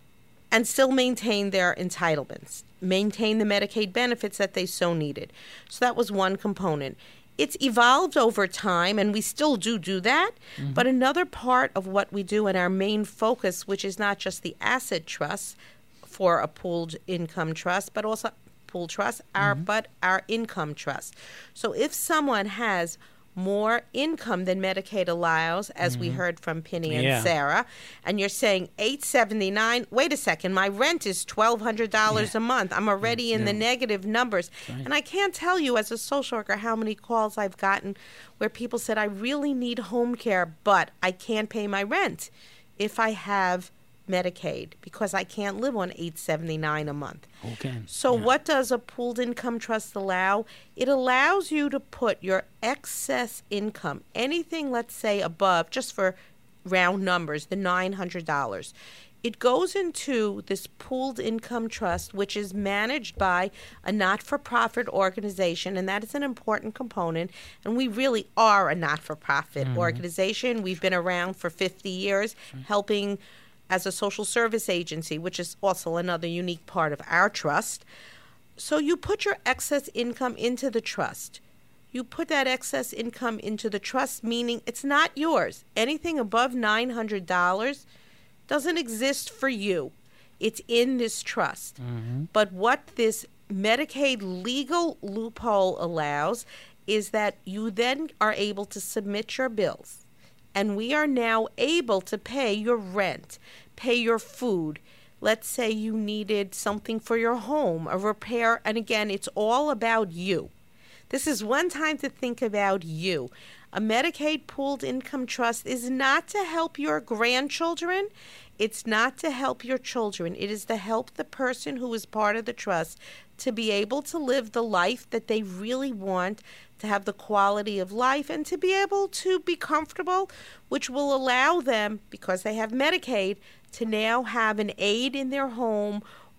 and still maintain their entitlements, maintain the Medicaid benefits that they so needed. So that was one component. It's evolved over time, and we still do do that. Mm-hmm. But another part of what we do and our main focus, which is not just the asset trust for a pooled income trust, but also pooled trust, our mm-hmm. but our income trust. So if someone has more income than Medicaid allows, as mm-hmm. we heard from Penny and yeah. Sarah, and you're saying eight seventy-nine, wait a second, my rent is twelve hundred dollars yeah. a month. I'm already yeah. in yeah. the negative numbers. Right. And I can't tell you as a social worker how many calls I've gotten where people said, I really need home care, but I can't pay my rent if I have Medicaid because I can't live on eight seventy-nine a month. Okay. So yeah. what does a pooled income trust allow? It allows you to put your excess income, anything, let's say, above, just for round numbers, the nine hundred dollars. It goes into this pooled income trust, which is managed by a not-for-profit organization, and that is an important component. And we really are a not-for-profit mm-hmm. organization. We've been around for fifty years, right. helping as a social service agency, which is also another unique part of our trust. So you put your excess income into the trust. You put that excess income into the trust, meaning it's not yours. Anything above nine hundred dollars doesn't exist for you. It's in this trust. Mm-hmm. But what this Medicaid legal loophole allows is that you then are able to submit your bills. And we are now able to pay your rent, pay your food. Let's say you needed something for your home, a repair. And again, it's all about you. This is one time to think about you. A Medicaid pooled income trust is not to help your grandchildren. It's not to help your children. It is to help the person who is part of the trust to be able to live the life that they really want, to have the quality of life, and to be able to be comfortable, which will allow them, because they have Medicaid, to now have an aide in their home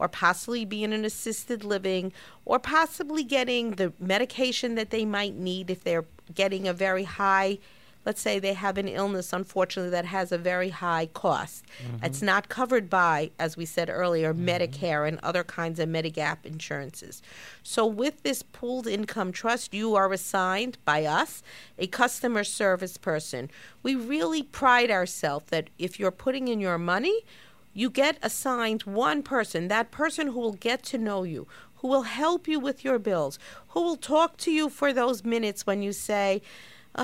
or possibly be in an assisted living, or possibly getting the medication that they might need if they're getting a very high, let's say they have an illness, unfortunately, that has a very high cost. Mm-hmm. It's not covered by, as we said earlier, mm-hmm. Medicare and other kinds of Medigap insurances. So with this pooled income trust, you are assigned by us a customer service person. We really pride ourselves that if you're putting in your money, you get assigned one person, that person who will get to know you, who will help you with your bills, who will talk to you for those minutes when you say, ugh,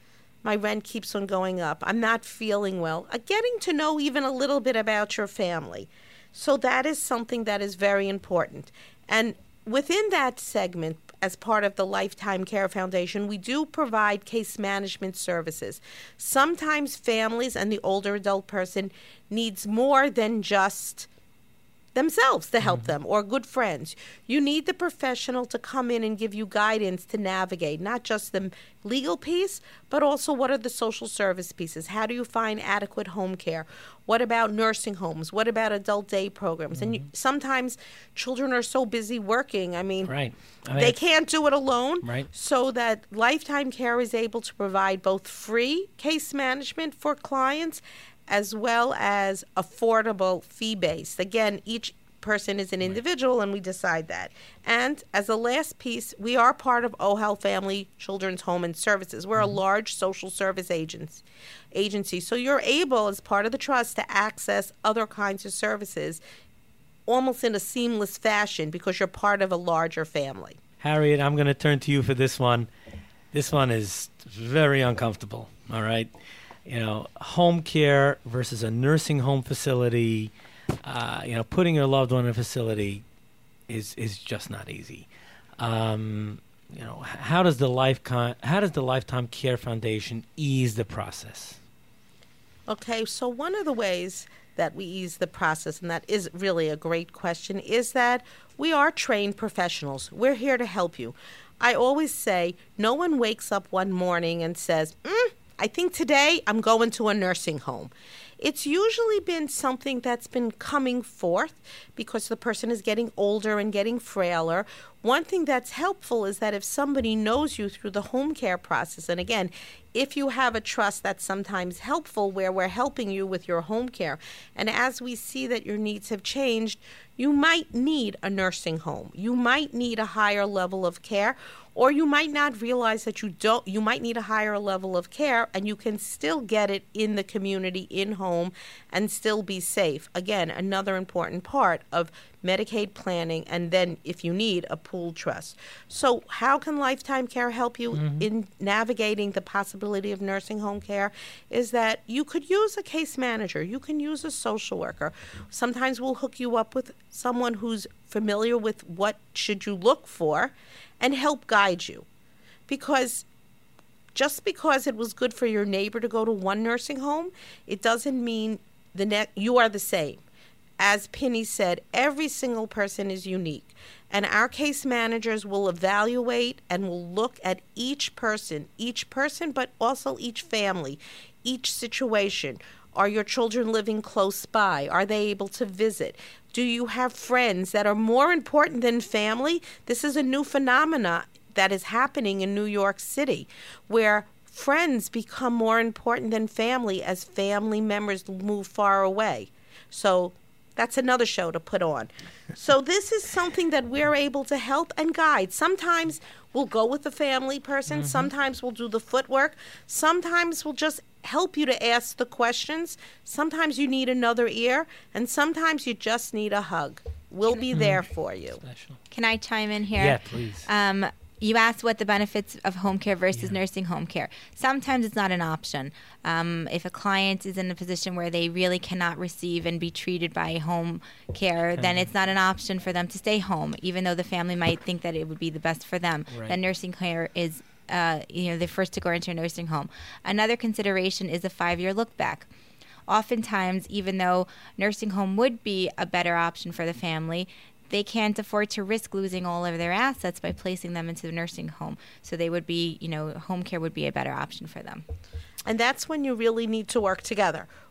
my rent keeps on going up, I'm not feeling well, uh, getting to know even a little bit about your family. So that is something that is very important. And within that segment, as part of the Lifetime Care Foundation, we do provide case management services. Sometimes families and the older adult person needs more than just themselves to help mm-hmm. them, or good friends. You need the professional to come in and give you guidance to navigate, not just the legal piece, but also what are the social service pieces? How do you find adequate home care? What about nursing homes? What about adult day programs? Mm-hmm. And you, sometimes children are so busy working. I mean, right. I mean, they can't do it alone. Right. So that Lifetime Care is able to provide both free case management for clients as well as affordable fee-based. Again, each person is an individual, and we decide that. And as a last piece, we are part of OHEL Family Children's Home and Services. We're mm-hmm. a large social service agents, agency. So you're able, as part of the trust, to access other kinds of services almost in a seamless fashion because you're part of a larger family. Harriet, I'm going to turn to you for this one. This one is very uncomfortable, all right? You know, home care versus a nursing home facility, uh, you know, putting your loved one in a facility is is just not easy. Um, you know, how does the life con- how does the Lifetime Care Foundation ease the process? Okay, so one of the ways that we ease the process, and that is really a great question, is that we are trained professionals. We're here to help you. I always say no one wakes up one morning and says, mm, I think today I'm going to a nursing home. It's usually been something that's been coming forth because the person is getting older and getting frailer. One thing that's helpful is that if somebody knows you through the home care process, and again, if you have a trust, that's sometimes helpful where we're helping you with your home care. And as we see that your needs have changed, you might need a nursing home. You might need a higher level of care, or you might not realize that you don't. You might need a higher level of care, and you can still get it in the community, in home, and still be safe. Again, another important part of Medicaid planning, and then if you need a pooled trust. So how can Lifetime Care help you mm-hmm. in navigating the possibility of nursing home care? Is that you could use a case manager. You can use a social worker. Sometimes we'll hook you up with someone who's familiar with what should you look for and help guide you. Because just because it was good for your neighbor to go to one nursing home, it doesn't mean the ne- you are the same. As Penny said, every single person is unique. And our case managers will evaluate and will look at each person, each person, but also each family, each situation. Are your children living close by? Are they able to visit? Do you have friends that are more important than family? This is a new phenomena that is happening in New York City, where friends become more important than family as family members move far away. So that's another show to put on. So this is something that we're able to help and guide. Sometimes we'll go with the family person. Mm-hmm. Sometimes we'll do the footwork. Sometimes we'll just help you to ask the questions. Sometimes you need another ear. And sometimes you just need a hug. We'll be there for you. Special. Can I chime in here? Yeah, please. Um, You asked what the benefits of home care versus Yeah. nursing home care. Sometimes it's not an option. Um, if a client is in a position where they really cannot receive and be treated by home care, then it's not an option for them to stay home, even though the family might think that it would be the best for them. Right. Then nursing care is, uh, you know, the first to go into a nursing home. Another consideration is a five-year look back. Oftentimes, even though nursing home would be a better option for the family, they can't afford to risk losing all of their assets by placing them into the nursing home. So they would be, you know, home care would be a better option for them. And that's when you really need to work together.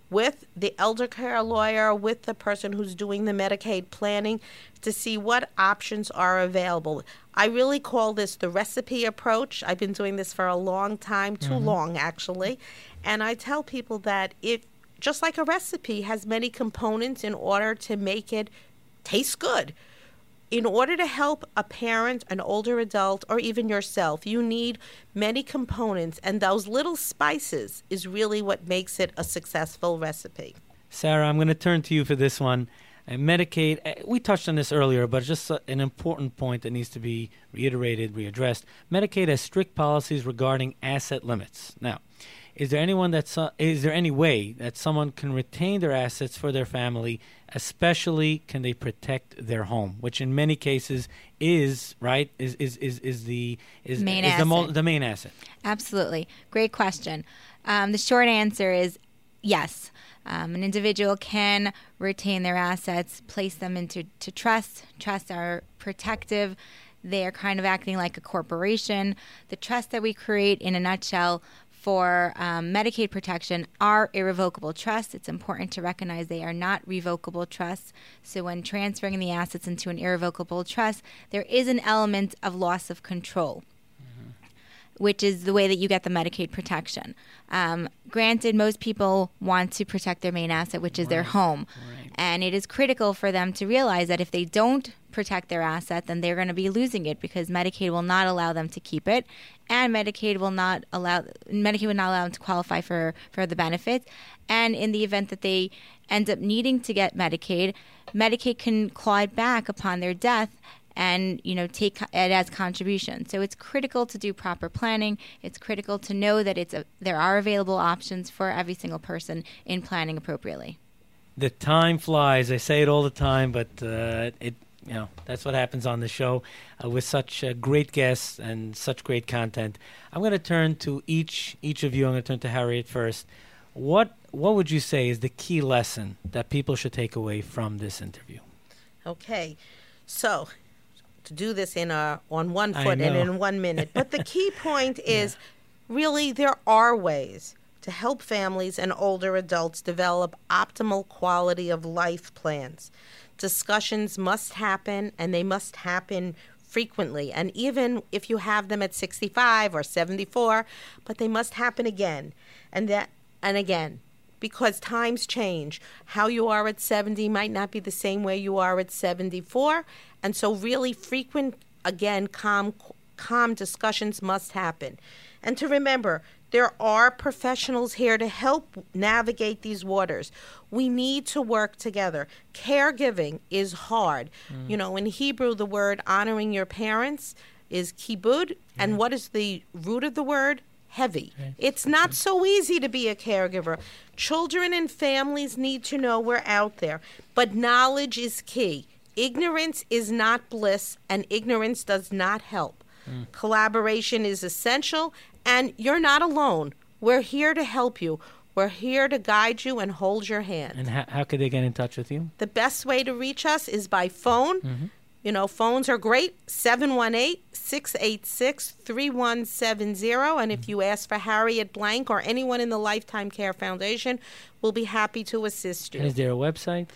with the elder care lawyer, with the person who's doing the Medicaid planning, to see what options are available. I really call this the recipe approach. I've been doing this for a long time, too mm-hmm. long actually. And I tell people that if, just like a recipe has many components in order to make it taste good, in order to help a parent, an older adult, or even yourself, you need many components, and those little spices is really what makes it a successful recipe. Sarah, I'm going to turn to you for this one. Uh, Medicaid, uh, we touched on this earlier, but just uh, an important point that needs to be reiterated, readdressed. Medicaid has strict policies regarding asset limits. Now, is there anyone that's uh, is there any way that someone can retain their assets for their family, especially can they protect their home, which in many cases is right is is is, is the is, main is asset. the, mo- the main asset. Absolutely, great question. Um, the short answer is yes. Um, an individual can retain their assets, place them into to trust. Trusts are protective. They are kind of acting like a corporation. The trust that we create, in a nutshell, for um, Medicaid protection are irrevocable trusts. It's important to recognize they are not revocable trusts. So when transferring the assets into an irrevocable trust, there is an element of loss of control, mm-hmm. which is the way that you get the Medicaid protection. Um, granted, most people want to protect their main asset, which is right. their home. Right. And it is critical for them to realize that if they don't protect their asset, then they're going to be losing it because Medicaid will not allow them to keep it, and Medicaid will not allow Medicaid will not allow them to qualify for, for the benefits. And in the event that they end up needing to get Medicaid, Medicaid can claw it back upon their death and, you know, take it as contribution. So it's critical to do proper planning. It's critical to know that it's a, there are available options for every single person in planning appropriately. The time flies. I say it all the time, but uh, it you know that's what happens on the show uh, with such uh, great guests and such great content. I'm going to turn to each each of you. I'm going to turn to Harriet first. What what would you say is the key lesson that people should take away from this interview? Okay, so to do this in a on one foot and in one minute, but the key point is yeah. really there are ways to help families and older adults develop optimal quality of life plans. Discussions must happen, and they must happen frequently. And even if you have them at sixty-five or seventy-four, but they must happen again and that and again, because times change. How you are at seventy might not be the same way you are at seventy-four, and so really frequent, again, calm, calm discussions must happen. And to remember, there are professionals here to help navigate these waters. We need to work together. Caregiving is hard. Mm. You know, in Hebrew, the word honoring your parents is kibud. Mm. And what is the root of the word? Heavy. Okay. It's not so easy to be a caregiver. Children and families need to know we're out there. But knowledge is key. Ignorance is not bliss, and ignorance does not help. Mm. Collaboration is essential, and you're not alone. We're here to help you. We're here to guide you and hold your hand. And how, how could they get in touch with you? The best way to reach us is by phone. Mm-hmm. You know, phones are great, seven one eight, six eight six, three one seven zero. And if you ask for Harriet Blank or anyone in the Lifetime Care Foundation, we'll be happy to assist you. And is there a website?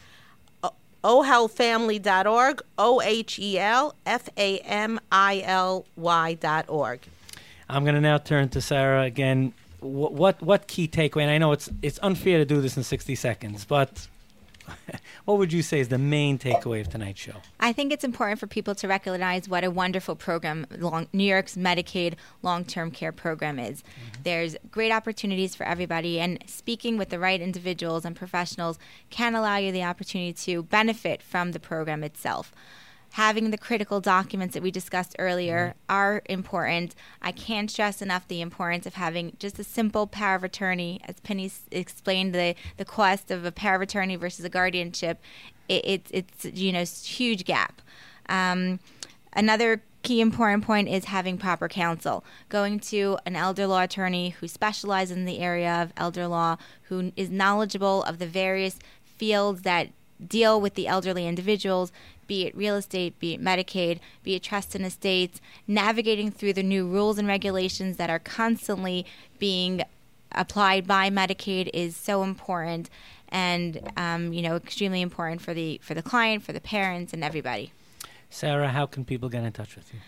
O H E L family dot org, O H E L F A M I L Y dot org. I'm going to now turn to Sarah again. What, what what key takeaway, and I know it's it's unfair to do this in sixty seconds, but what would you say is the main takeaway of tonight's show? I think it's important for people to recognize what a wonderful program long, New York's Medicaid long-term care program is. Mm-hmm. There's great opportunities for everybody, and speaking with the right individuals and professionals can allow you the opportunity to benefit from the program itself. Having the critical documents that we discussed earlier mm-hmm. are important. I can't stress enough the importance of having just a simple power of attorney. As Penny s- explained, the, the cost of a power of attorney versus a guardianship, it, it, it's you know huge gap. Um, another key important point is having proper counsel. Going to an elder law attorney who specializes in the area of elder law, who is knowledgeable of the various fields that deal with the elderly individuals, be it real estate, be it Medicaid, be it trust and estates, navigating through the new rules and regulations that are constantly being applied by Medicaid is so important, and um, you know, extremely important for the for the client, for the parents, and everybody. Sarah, how can people get in touch with you?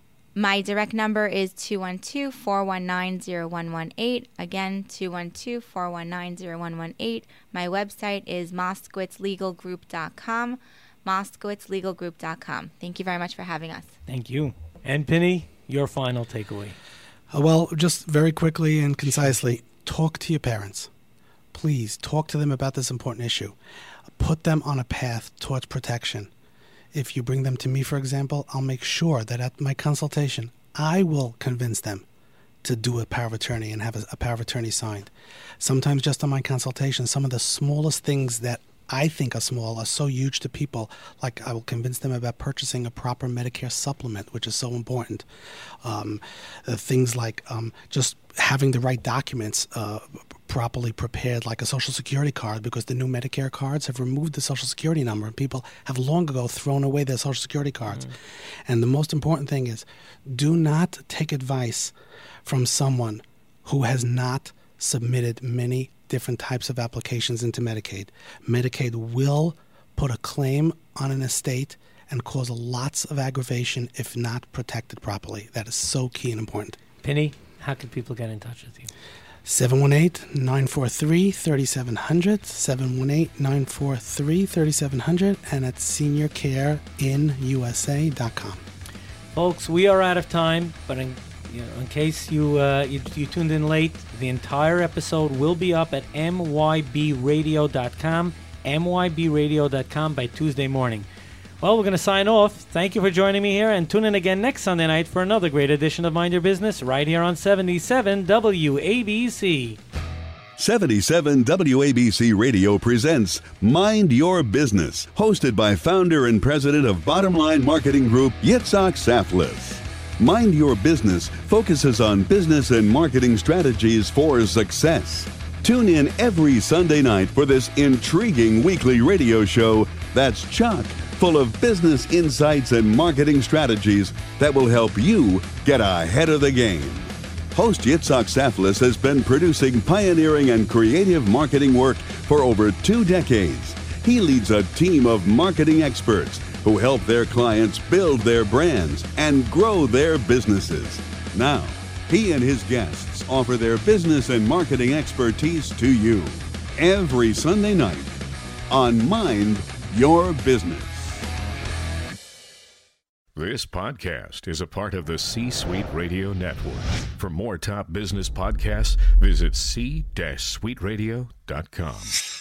My direct number is two one two, four one nine, zero one one eight. Again, two one two, four one nine, zero one one eight. My website is moskowitz legal group dot com, moskowitz legal group dot com. Thank you very much for having us. Thank you. And Penny, your final takeaway. Uh, well, just very quickly and concisely, talk to your parents. Please talk to them about this important issue. Put them on a path towards protection. If you bring them to me, for example, I'll make sure that at my consultation, I will convince them to do a power of attorney and have a, a power of attorney signed. Sometimes just on my consultation, some of the smallest things that I think are small are so huge to people, like I will convince them about purchasing a proper Medicare supplement, which is so important. Um, uh, things like um, just having the right documents uh, properly prepared, like a Social Security card, because the new Medicare cards have removed the Social Security number, and people have long ago thrown away their Social Security cards. Mm-hmm. And the most important thing is, do not take advice from someone who has not submitted many different types of applications into Medicaid. Medicaid will put a claim on an estate and cause lots of aggravation if not protected properly. That is so key and important. Penny, how can people get in touch with you? seven one eight, nine four three, three seven zero zero, seven one eight, nine four three, three seven zero zero, and at senior care in U S A dot com. Folks, we are out of time, but in, you know, in case you, uh, you you tuned in late, the entire episode will be up at M Y B radio dot com, M Y B radio dot com by Tuesday morning. Well, we're going to sign off. Thank you for joining me here, and tune in again next Sunday night for another great edition of Mind Your Business right here on seventy-seven W A B C. seventy-seven W A B C Radio presents Mind Your Business, hosted by founder and president of Bottom Line Marketing Group, Yitzhak Saflis. Mind Your Business focuses on business and marketing strategies for success. Tune in every Sunday night for this intriguing weekly radio show that's chock full of business insights and marketing strategies that will help you get ahead of the game. Host Yitzhak Saflis has been producing pioneering and creative marketing work for over two decades. He leads a team of marketing experts who help their clients build their brands and grow their businesses. Now, he and his guests offer their business and marketing expertise to you every Sunday night on Mind Your Business. This podcast is a part of the C-Suite Radio Network. For more top business podcasts, visit c suite radio dot com.